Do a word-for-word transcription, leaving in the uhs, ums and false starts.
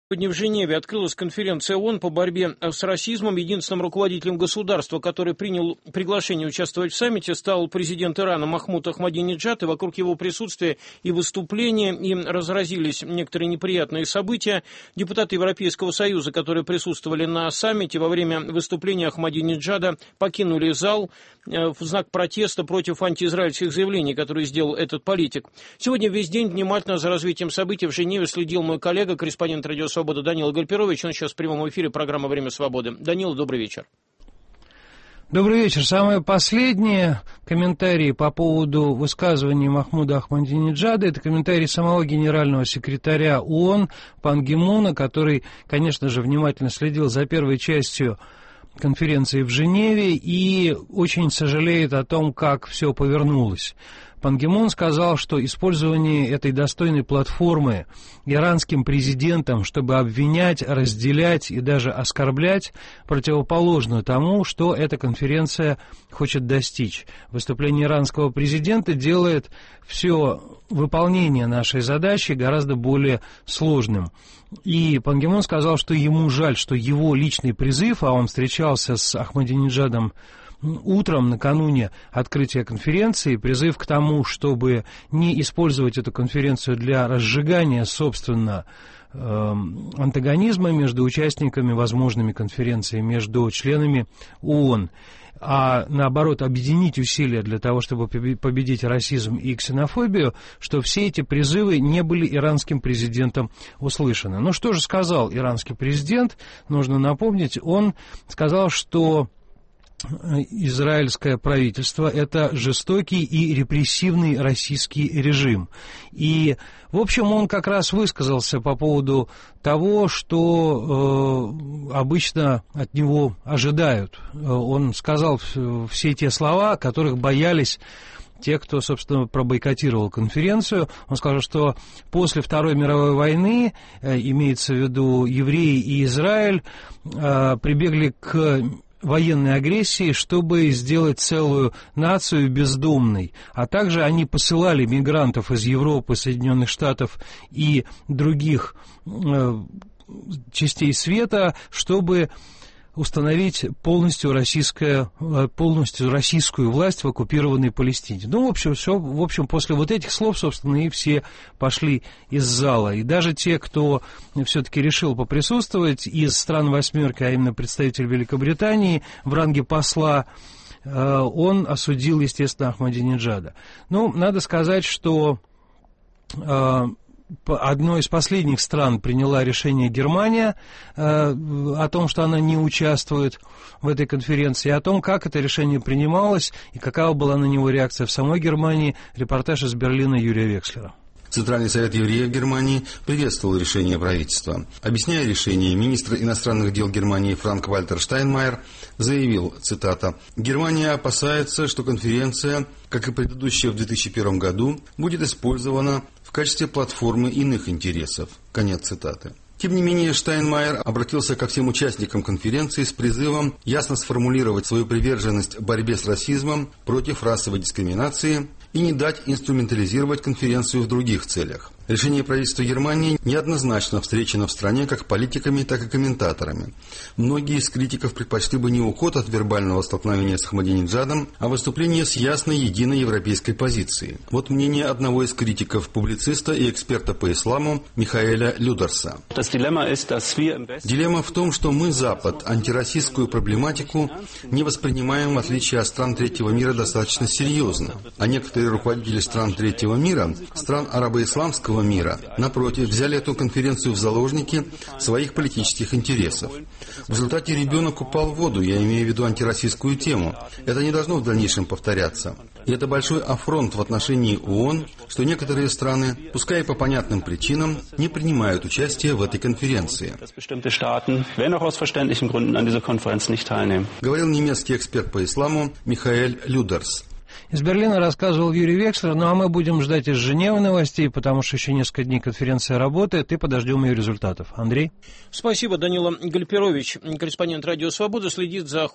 Сегодня в Женеве открылась конференция ООН по борьбе с расизмом. Единственным руководителем государства, который принял приглашение участвовать в саммите, стал президент Ирана Махмуд Ахмадинеджад. И вокруг его присутствия и выступления и разразились некоторые неприятные события. Депутаты Европейского Союза, которые присутствовали на саммите, во время выступления Ахмадинеджада покинули зал в знак протеста против антиизраильских заявлений, которые сделал этот политик. Сегодня весь день внимательно за развитием событий в Женеве следил мой коллега, корреспондент «Радио Свобода» Данила Гальперович. Он сейчас в прямом эфире программы «Время свободы». Данила, добрый вечер. Добрый вечер. Самые последние комментарии по поводу высказывания Махмуда Ахмадинеджада — это комментарии самого генерального секретаря ООН Пан Ги Муна, который, конечно же, внимательно следил за первой частью конференции в Женеве и очень сожалеет о том, как все повернулось. Пан Ги Мун сказал, что использование этой достойной платформы иранским президентом, чтобы обвинять, разделять и даже оскорблять, противоположно тому, что эта конференция хочет достичь. Выступление иранского президента делает все выполнение нашей задачи гораздо более сложным. И Пан Ги Мун сказал, что ему жаль, что его личный призыв, а он встречался с Ахмадинеджадом утром, накануне открытия конференции, призыв к тому, чтобы не использовать эту конференцию для разжигания, собственно, э, антагонизма между участниками возможными конференции, между членами ООН, а наоборот объединить усилия для того, чтобы победить расизм и ксенофобию, что все эти призывы не были иранским президентом услышаны. Ну что же сказал иранский президент? Нужно напомнить, он сказал, что израильское правительство — это жестокий и репрессивный российский режим. И, в общем, он как раз высказался по поводу того, что э, обычно от него ожидают. Он сказал все те слова, которых боялись те, кто, собственно, пробойкотировал конференцию. Он сказал, что после Второй мировой войны, имеется в виду евреи и Израиль, э, прибегли к военной агрессии, чтобы сделать целую нацию бездомной. А также они посылали мигрантов из Европы, Соединенных Штатов и других э, частей света, чтобы установить полностью, российское, полностью российскую власть в оккупированной Палестине. Ну, в общем, все, в общем, после вот этих слов, собственно, и все пошли из зала. И даже те, кто все-таки решил поприсутствовать из стран восьмерки, а именно представитель Великобритании в ранге посла, он осудил, естественно, Ахмадинеджада. Ну, надо сказать, что одной из последних стран приняла решение Германия э, о том, что она не участвует в этой конференции, о том, как это решение принималось и какова была на него реакция в самой Германии. Репортаж из Берлина Юрия Векслера. Центральный совет евреев Германии приветствовал решение правительства. Объясняя решение, министр иностранных дел Германии Франк-Вальтер Штайнмайер заявил, цитата, «Германия опасается, что конференция, как и предыдущая в две тысячи первом году, будет использована в качестве платформы иных интересов». Конец цитаты. Тем не менее, Штайнмайер обратился ко всем участникам конференции с призывом ясно сформулировать свою приверженность борьбе с расизмом, против расовой дискриминации и не дать инструментализировать конференцию в других целях. Решение правительства Германии неоднозначно встречено в стране как политиками, так и комментаторами. Многие из критиков предпочли бы не уход от вербального столкновения с Ахмадинеджадом, а выступление с ясной единой европейской позицией. Вот мнение одного из критиков, публициста и эксперта по исламу Михаэля Людерса. Дилемма в том, что мы, Запад, антироссийскую проблематику не воспринимаем, в отличие от стран третьего мира, достаточно серьезно. А некоторые руководители стран третьего мира, стран арабо-исламского мира, напротив, взяли эту конференцию в заложники своих политических интересов. В результате ребенок упал в воду, я имею в виду антироссийскую тему. Это не должно в дальнейшем повторяться. И это большой афронт в отношении ООН, что некоторые страны, пускай и по понятным причинам, не принимают участие в этой конференции. Говорил немецкий эксперт по исламу Михаэль Людерс. Из Берлина рассказывал Юрий Векслер. Ну, а мы будем ждать из Женевы новостей, потому что еще несколько дней конференция работает, и подождем ее результатов. Андрей? Спасибо, Данила Гальперович, корреспондент «Радио Свобода», следит за